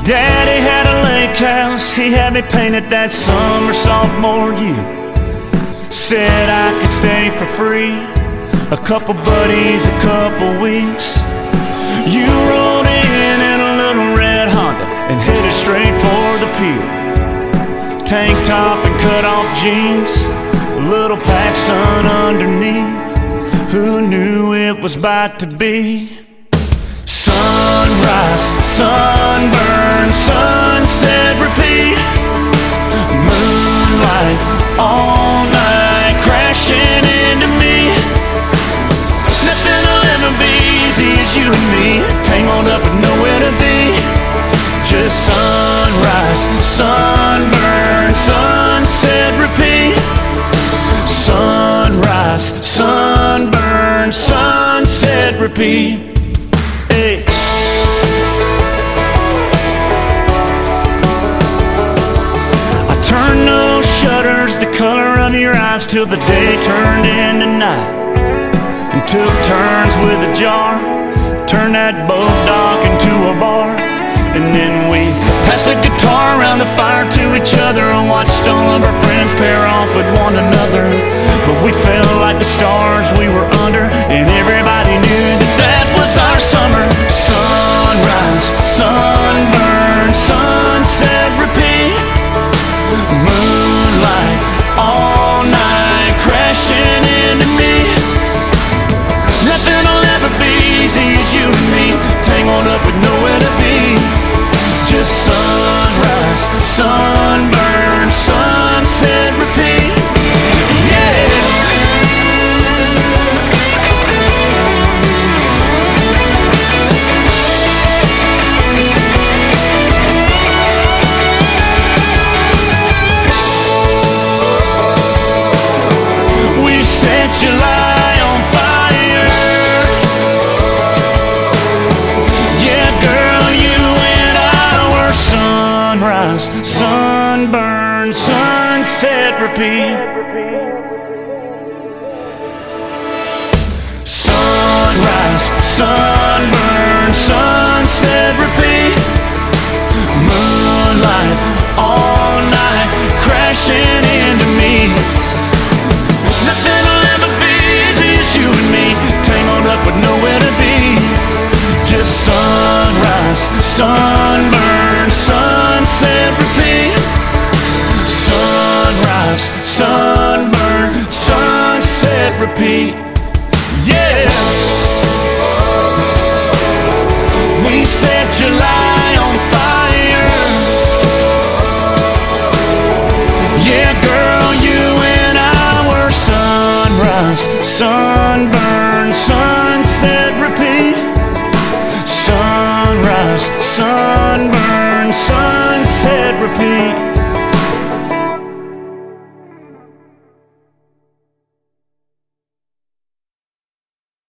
Daddy had a lake house, he had me painted that summer sophomore year. Said I could stay for free, a couple buddies, a couple weeks. You rolled in a little red Honda and headed straight for the pier. Tank top and cut off jeans, a little PacSun underneath. Who knew it was about to be sunrise, sunburn, sunset, repeat. Moonlight all night crashing into me. Nothing will ever be easy as you and me, tangled up with nowhere to be. Just sunrise, sunburn, sunset, repeat. Sunrise, sunburn, sunset, repeat. Hey. I turned those shutters the color of your eyes till the day turned into night, and took turns with a jar, turned that boat dock into a bar. And then we passed the guitar around the fire to each other and watched all of our friends pair off with one another. But we felt like the stars we were under, and everybody knew that that was our summer. Sunrise, sunburn, sunset, repeat. Moonlight all night crashing into me. Nothing will ever be easy as you and me, tangled up with nowhere to be. Just sunrise, sunburn, sunset, repeat. Yeah. We set July on fire. Yeah, girl, you and I were sunrise, sunburn, sunset, repeat. Sunrise, sunburn, sunset, repeat. Moonlight all night crashing into me. Nothing will ever be easy as you and me, tangled up with nowhere to be. Just sunrise, sunburn, sunset, repeat. Sunrise, sunburn, sunset, repeat. Yeah. We set July on fire. Yeah, girl, you and I were sunrise, sunburn, sunset, repeat. Sunrise, sunburn, sunset, repeat.